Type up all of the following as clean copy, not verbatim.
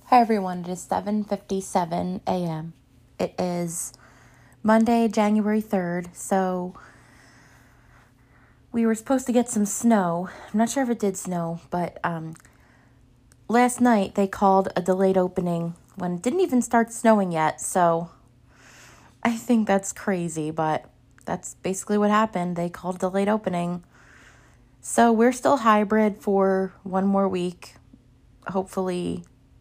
Hi everyone, it is 7:57 a.m. It is Monday, January 3rd, so we were supposed to get some snow. I'm not sure if it did snow, but last night they called a delayed opening when it didn't even start snowing yet, so I think that's crazy, but that's basically what happened. They called a delayed opening. So we're still hybrid for one more week, hopefully.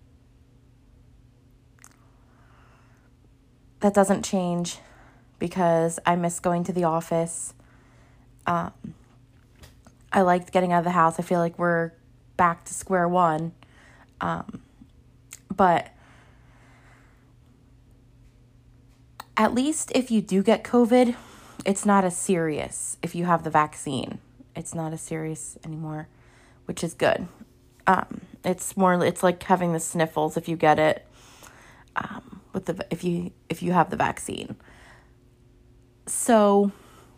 That doesn't change because I miss going to the office. I liked getting out of the house. I feel like we're back to square one. But at least if you do get COVID, it's not as serious if you have the vaccine. It's not as serious anymore, which is good. It's like having the sniffles if you get it. If you have the vaccine. So,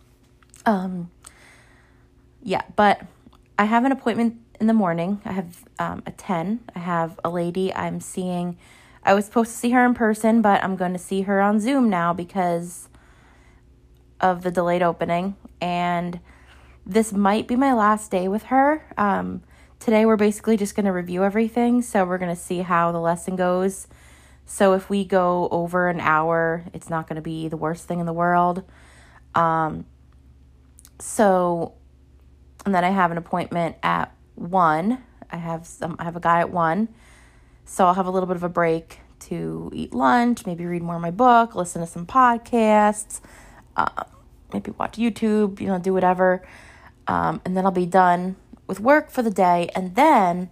yeah, but I have an appointment in the morning. I have at 10. I have a lady I'm seeing. I was supposed to see her in person, but I'm going to see her on Zoom now because of the delayed opening. And this might be my last day with her. Today we're basically just going to review everything. So we're going to see how the lesson goes. So if we go over an hour, it's not going to be the worst thing in the world. And then I have an appointment at 1. I have a guy at 1. So I'll have a little bit of a break to eat lunch, maybe read more of my book, listen to some podcasts, maybe watch YouTube, do whatever. And then I'll be done with work for the day. And then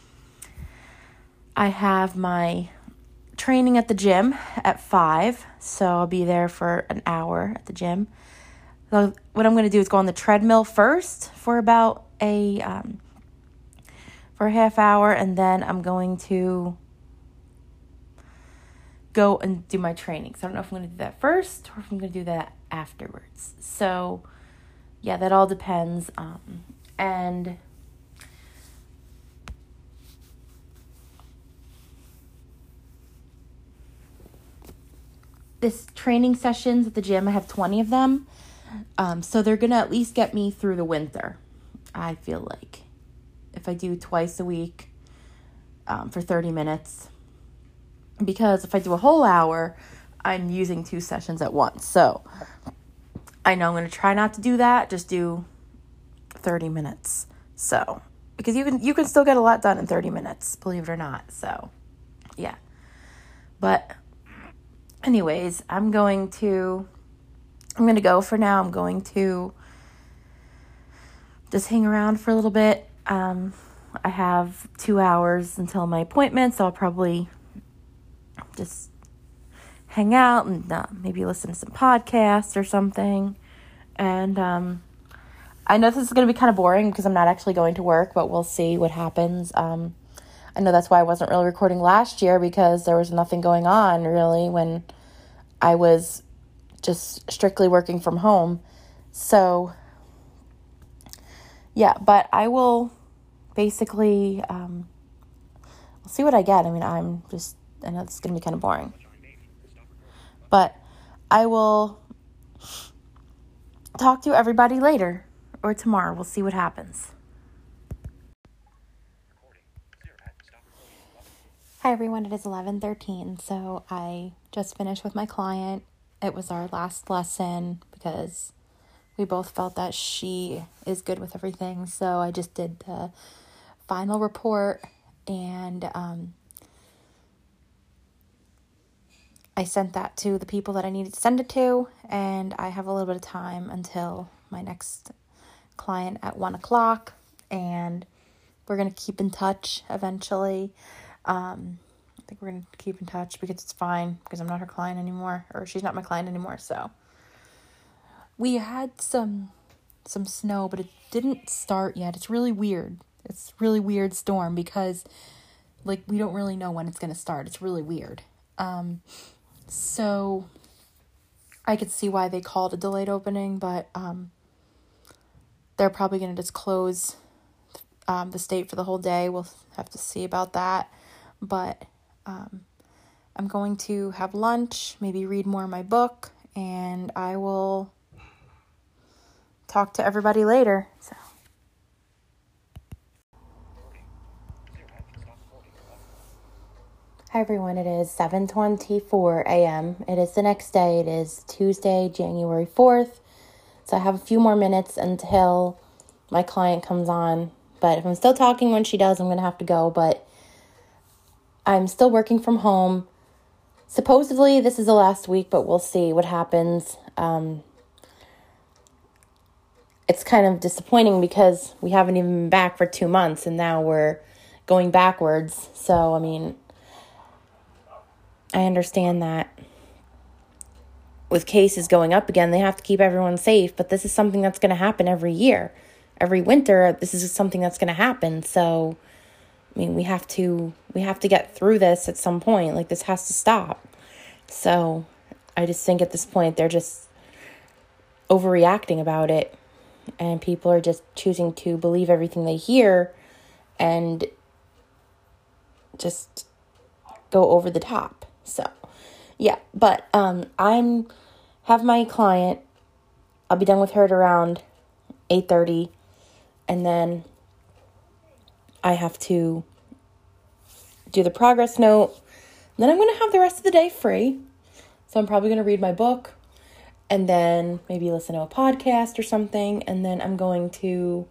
I have my training at the gym at 5, so I'll be there for an hour at the gym. So what I'm going to do is go on the treadmill first for about for a half hour, and then I'm going to go and do my training. So I don't know if I'm going to do that first or if I'm going to do that afterwards. So yeah, that all depends. And this training sessions at the gym, I have 20 of them. So they're going to at least get me through the winter, I feel like. If I do twice a week for 30 minutes. Because if I do a whole hour, I'm using 2 sessions at once. So I know I'm going to try not to do that. Just do 30 minutes. So, because you can still get a lot done in 30 minutes, believe it or not. So, yeah. But anyways, I'm going to go for now. I'm going to just hang around for a little bit. I have 2 hours until my appointment, so I'll probably just hang out and maybe listen to some podcasts or something. And I know this is going to be kind of boring because I'm not actually going to work, but we'll see what happens. I know that's why I wasn't really recording last year, because there was nothing going on really when I was just strictly working from home. So yeah, but I will basically, we'll see what I get. I mean, I know it's going to be kind of boring, but I will talk to everybody later or tomorrow. We'll see what happens. Hi everyone, it is 11:13, so I just finished with my client. It was our last lesson because we both felt that she is good with everything, so I just did the final report, and I sent that to the people that I needed to send it to, and I have a little bit of time until my next client at 1 o'clock, and we're going to keep in touch eventually. I think we're going to keep in touch because it's fine, because I'm not her client anymore, or she's not my client anymore. So we had some snow, but it didn't start yet. It's really weird. It's a really weird storm because we don't really know when it's going to start. It's really weird. So I could see why they called a delayed opening, but they're probably going to just close the state for the whole day. We'll have to see about that. But I'm going to have lunch, maybe read more of my book, and I will talk to everybody later. So. Hi everyone, it is 7:24 a.m. It is the next day. It is Tuesday, January 4th. So I have a few more minutes until my client comes on. But if I'm still talking when she does, I'm going to have to go. But I'm still working from home. Supposedly this is the last week, but we'll see what happens. It's kind of disappointing because we haven't even been back for 2 months and now we're going backwards. So, I mean, I understand that with cases going up again, they have to keep everyone safe, but this is something that's going to happen every year. Every winter, this is something that's going to happen. So, I mean, we have to get through this at some point. Like, this has to stop. So, I just think at this point, they're just overreacting about it. And people are just choosing to believe everything they hear and just go over the top. So, yeah, but I'm have my client. I'll be done with her at around 8:30, and then I have to do the progress note. Then I'm going to have the rest of the day free. So I'm probably going to read my book and then maybe listen to a podcast or something, and then I'm going to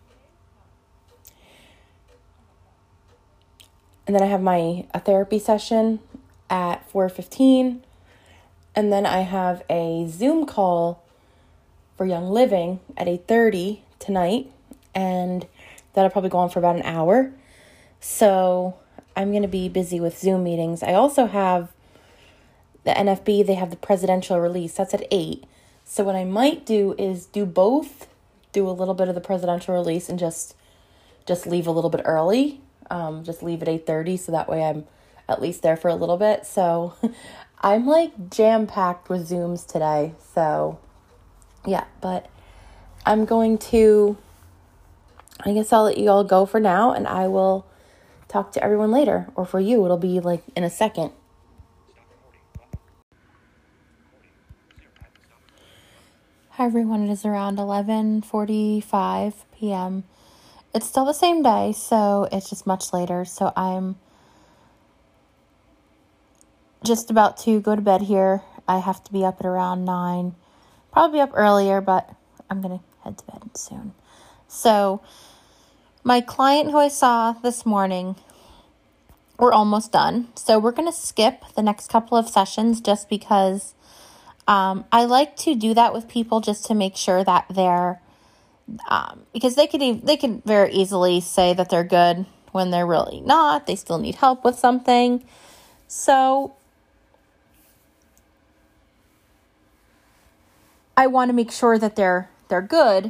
and then I have a therapy session at 4:15, and then I have a Zoom call for Young Living at 8:30 tonight, and that'll probably go on for about an hour. So I'm going to be busy with Zoom meetings. I also have the NFB, they have the presidential release. That's at 8. So what I might do is do both, do a little bit of the presidential release and just leave a little bit early. Just leave at 8:30 so that way I'm at least there for a little bit. So I'm like jam-packed with Zooms today. So yeah, but I'm going to, I guess I'll let you all go for now, and I will talk to everyone later. Or for you, it'll be like in a second. Hi everyone, it is around 11:45 p.m. It's still the same day, so it's just much later. So I'm just about to go to bed here. I have to be up at around 9. Probably up earlier, but I'm going to head to bed soon. So my client who I saw this morning, we're almost done. So we're going to skip the next couple of sessions just because I like to do that with people just to make sure that they're, because they could very easily say that they're good when they're really not. They still need help with something. So I want to make sure that they're good,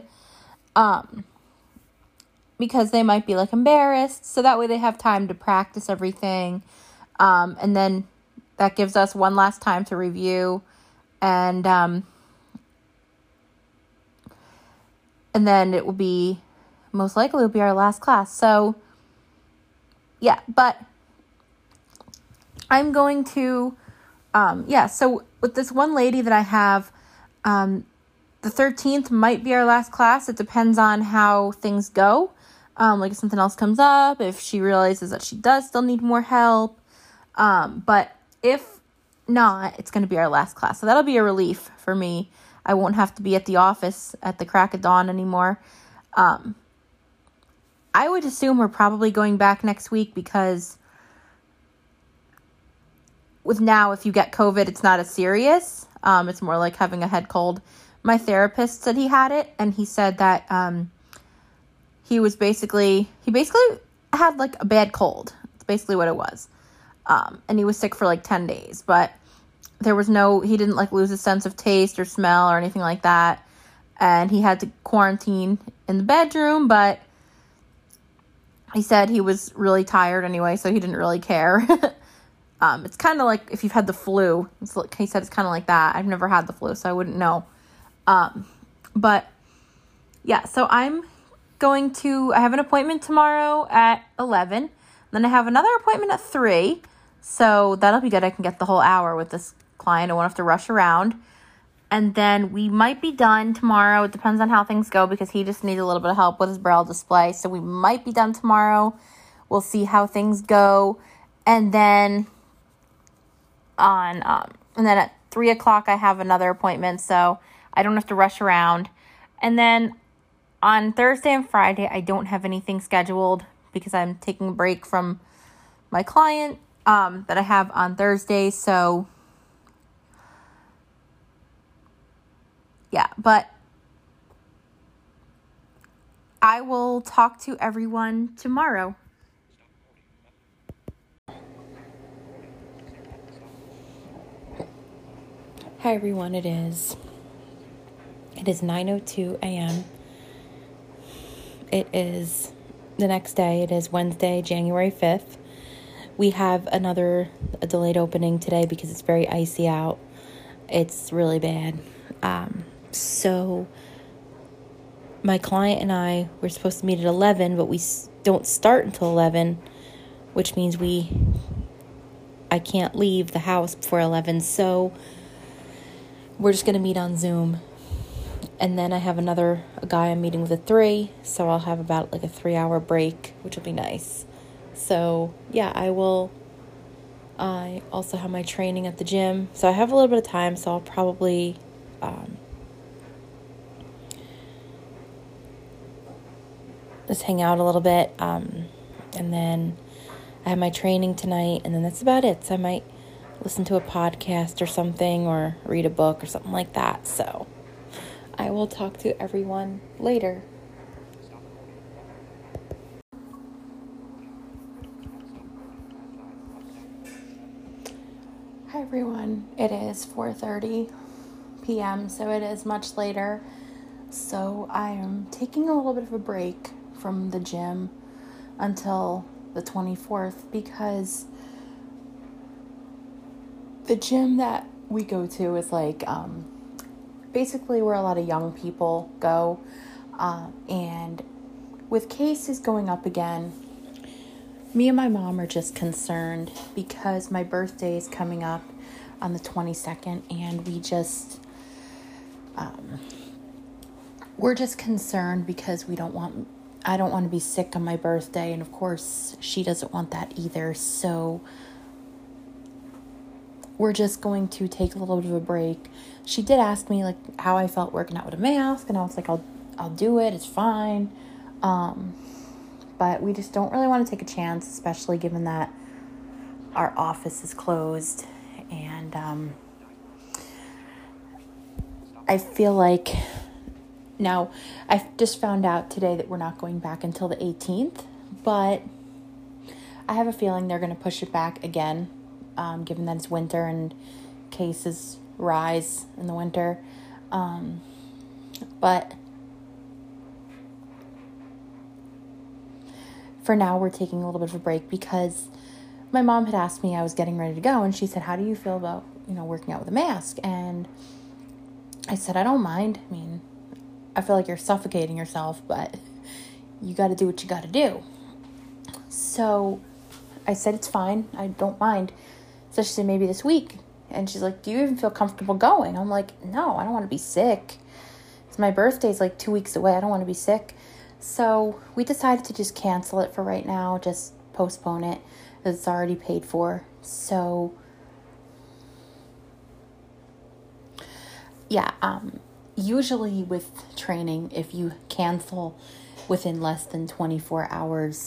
because they might be like embarrassed. So that way they have time to practice everything. And then that gives us one last time to review, and then it will be, most likely will be our last class. So yeah, but I'm going to, so with this one lady that I have, the 13th might be our last class. It depends on how things go. Like if something else comes up, if she realizes that she does still need more help. But if not, it's going to be our last class. So that'll be a relief for me. I won't have to be at the office at the crack of dawn anymore. I would assume we're probably going back next week because with now, if you get COVID, it's not as serious. It's more like having a head cold. My therapist said he had it, and he said that he basically had like a bad cold. It's basically what it was. And he was sick for like 10 days, but he didn't like lose his sense of taste or smell or anything like that. And he had to quarantine in the bedroom, but he said he was really tired anyway, so he didn't really care. It's kind of like if you've had the flu. He said it's kind of like that. I've never had the flu, so I wouldn't know. But yeah, so I have an appointment tomorrow at 11. Then I have another appointment at 3. So that'll be good. I can get the whole hour with this client. I won't have to rush around. And then we might be done tomorrow. It depends on how things go because he just needs a little bit of help with his Braille display. So we might be done tomorrow. We'll see how things go. And then at 3 o'clock, I have another appointment. So I don't have to rush around. And then on Thursday and Friday, I don't have anything scheduled because I'm taking a break from my client that I have on Thursday. So yeah, but I will talk to everyone tomorrow. Hi everyone, it is 9:02 a.m. It is the next day. It is Wednesday, January 5th. We have a delayed opening today because it's very icy out. It's really bad. So my client and I were supposed to meet at 11, but we don't start until 11, which means I can't leave the house before 11. So we're just going to meet on Zoom. And then I have a guy I'm meeting with at 3, so I'll have about like a 3-hour break, which will be nice. So yeah, I also have my training at the gym. So I have a little bit of time, so I'll probably just hang out a little bit. And then I have my training tonight, and then that's about it. So I might listen to a podcast or something, or read a book or something like that. So I will talk to everyone later. Hi everyone, it is 4:30 p.m., so it is much later. So I am taking a little bit of a break from the gym until the 24th because the gym that we go to is like basically where a lot of young people go, and with cases going up again, me and my mom are just concerned because my birthday is coming up on the 22nd, and we're just concerned because I don't want to be sick on my birthday, and of course she doesn't want that either. So we're just going to take a little bit of a break. She did ask me like how I felt working out with a mask, and I was like, I'll do it. It's fine. But we just don't really want to take a chance, especially given that our office is closed. And I feel like now I just found out today that we're not going back until the 18th, but I have a feeling they're going to push it back again, given that it's winter and cases rise in the winter. But for now, we're taking a little bit of a break because my mom had asked me, I was getting ready to go, and she said, how do you feel about, working out with a mask? And I said, I don't mind. I mean, I feel like you're suffocating yourself, but you got to do what you got to do. So I said, it's fine. I don't mind. So she said, maybe this week. And she's like, do you even feel comfortable going? I'm like, no, I don't want to be sick. It's my birthday's like 2 weeks away. I don't want to be sick. So we decided to just cancel it for right now, just postpone it. It's already paid for. So yeah, usually with training, if you cancel within less than 24 hours,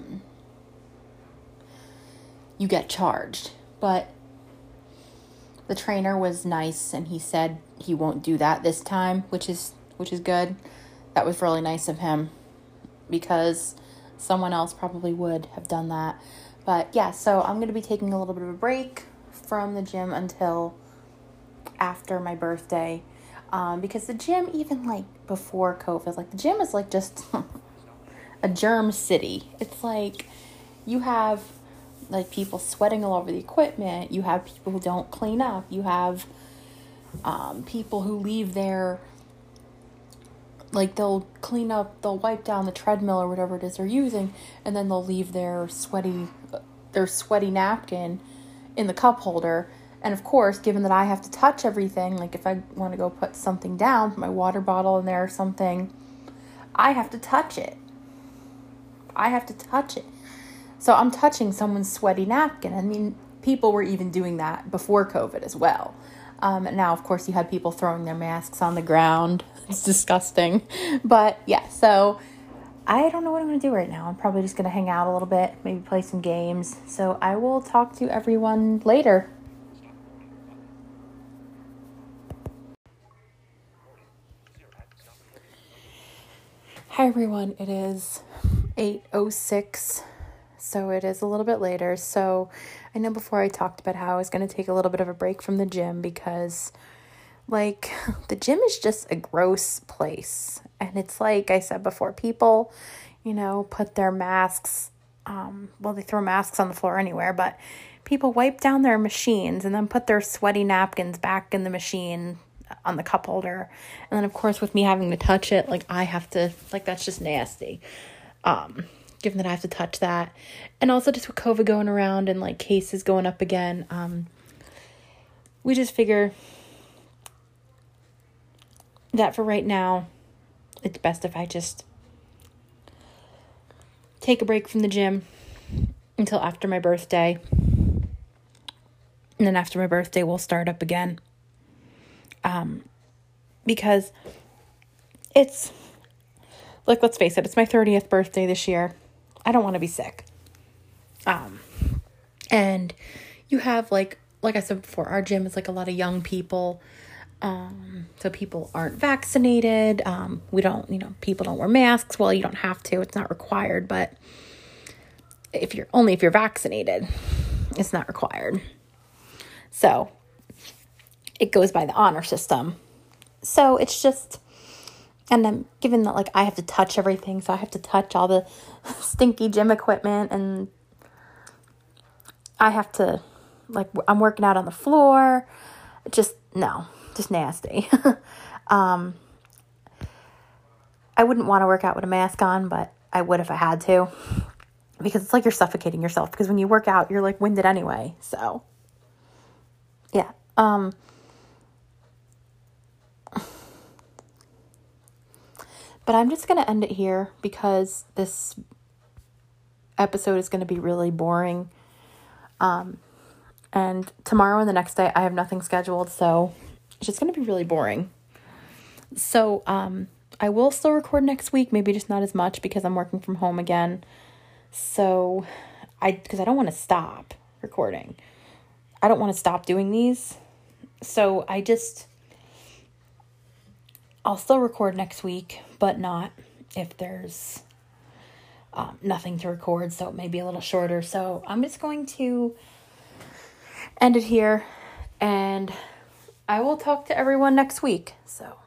you get charged. But the trainer was nice, and he said he won't do that this time, which is good. That was really nice of him, because someone else probably would have done that. But yeah, so I'm going to be taking a little bit of a break from the gym until after my birthday, because the gym, even like before COVID, like the gym is like just a germ city. It's like you have like people sweating all over the equipment. You have people who don't clean up. You have people who leave their, like they'll clean up, they'll wipe down the treadmill or whatever it is they're using, and then they'll leave their sweaty napkin in the cup holder. And of course, given that I have to touch everything, like if I want to go put something down, my water bottle in there or something, I have to touch it. So I'm touching someone's sweaty napkin. I mean, people were even doing that before COVID as well. And now, of course, you had people throwing their masks on the ground. It's disgusting. But yeah, so I don't know what I'm going to do right now. I'm probably just going to hang out a little bit, maybe play some games. So I will talk to everyone later. Hi everyone, it is 8:06, so it is a little bit later. So I know before I talked about how I was going to take a little bit of a break from the gym because, like, the gym is just a gross place. And it's like I said before, people, put their masks, they throw masks on the floor anywhere, but people wipe down their machines and then put their sweaty napkins back in the machine on the cup holder. And then of course with me having to touch it, I have to, that's just nasty. Given that I have to touch that. And also just with COVID going around and cases going up again, we just figure that for right now, it's best if I just take a break from the gym until after my birthday. And then after my birthday, we'll start up again. Because it's, let's face it, it's my 30th birthday this year. I don't want to be sick. And you have, like I said before, our gym is a lot of young people. So people aren't vaccinated. We don't, people don't wear masks. Well, you don't have to, it's not required, but if you're vaccinated, it's not required. So it goes by the honor system. So it's just, and then given that I have to touch everything, so I have to touch all the stinky gym equipment, and I have to, I'm working out on the floor. Just nasty. I wouldn't want to work out with a mask on, but I would if I had to, because it's you're suffocating yourself, because when you work out, you're winded anyway. So yeah. But I'm just going to end it here because this episode is going to be really boring. And tomorrow and the next day, I have nothing scheduled, so it's just going to be really boring. So I will still record next week, maybe just not as much because I'm working from home again. So because I don't want to stop recording. I don't want to stop doing these. So I'll still record next week, but not if there's nothing to record, so it may be a little shorter. So I'm just going to end it here, and I will talk to everyone next week. So